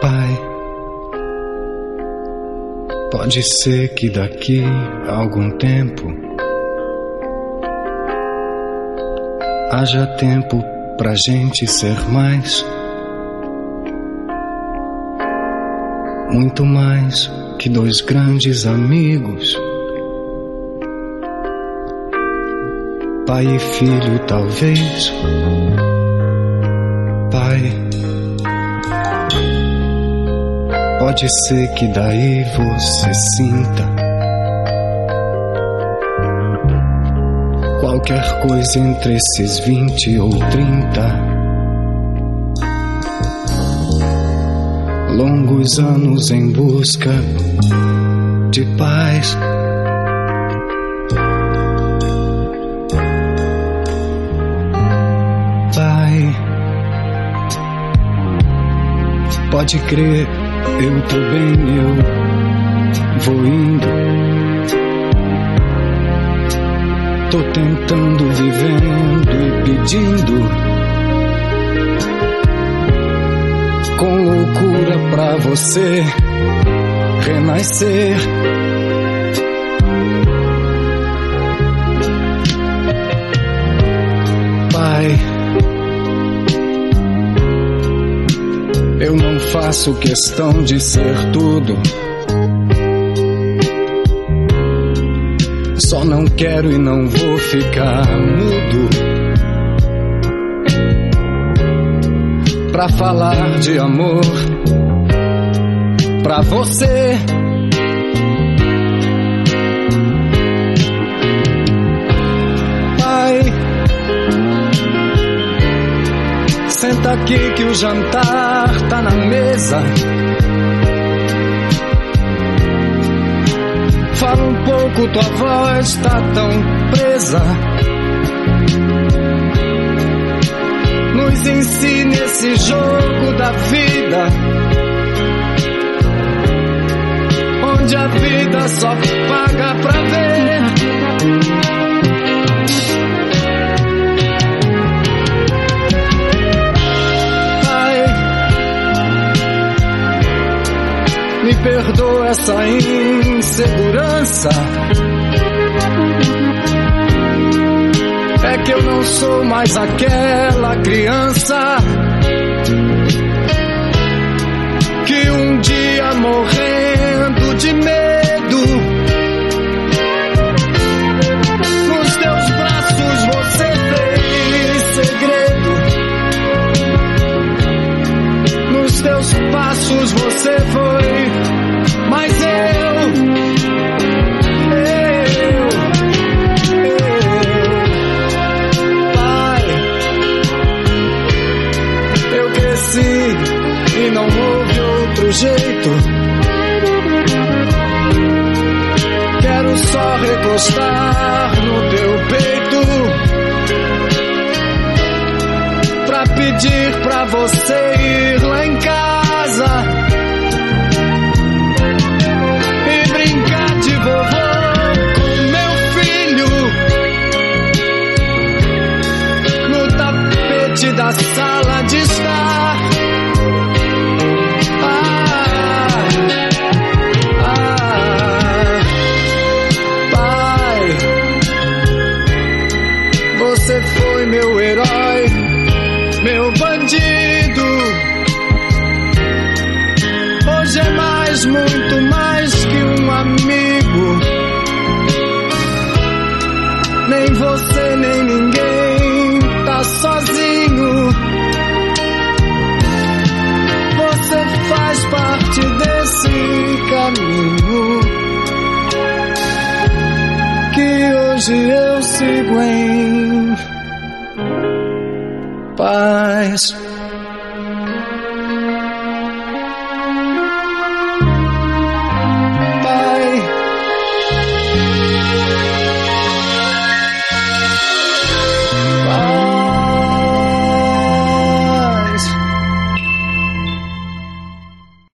Pai, pode ser que daqui a algum tempo haja tempo pra gente ser mais, muito mais que dois grandes amigos, pai e filho talvez. Pai, pode ser que daí você sinta qualquer coisa entre esses 20 ou 30 longos anos em busca de paz. Pai, pode crer, eu tô bem, eu vou indo. Tô tentando, vivendo e pedindo com loucura pra você renascer. Pai, eu não faço questão de ser tudo, só não quero e não vou ficar mudo pra falar de amor pra você. Pai, senta aqui que o jantar tá na mesa. Fala um pouco, tua voz tá tão presa. Nos ensine esse jogo da vida, onde a vida só paga pra ver. Pai, me perdoa essa insegurança, é que eu não sou mais aquela criança que um dia morrendo de medo nos teus braços você fez segredo, nos teus passos você foi, mas e não houve outro jeito. Quero só recostar no teu peito pra pedir pra você ir lá em casa e brincar de vovô com meu filho no tapete da sala de estar. Você foi meu herói, meu bandido. Hoje é mais, muito mais que um amigo. Nem você, nem ninguém tá sozinho. Você faz parte desse caminho que hoje eu sigo em paz.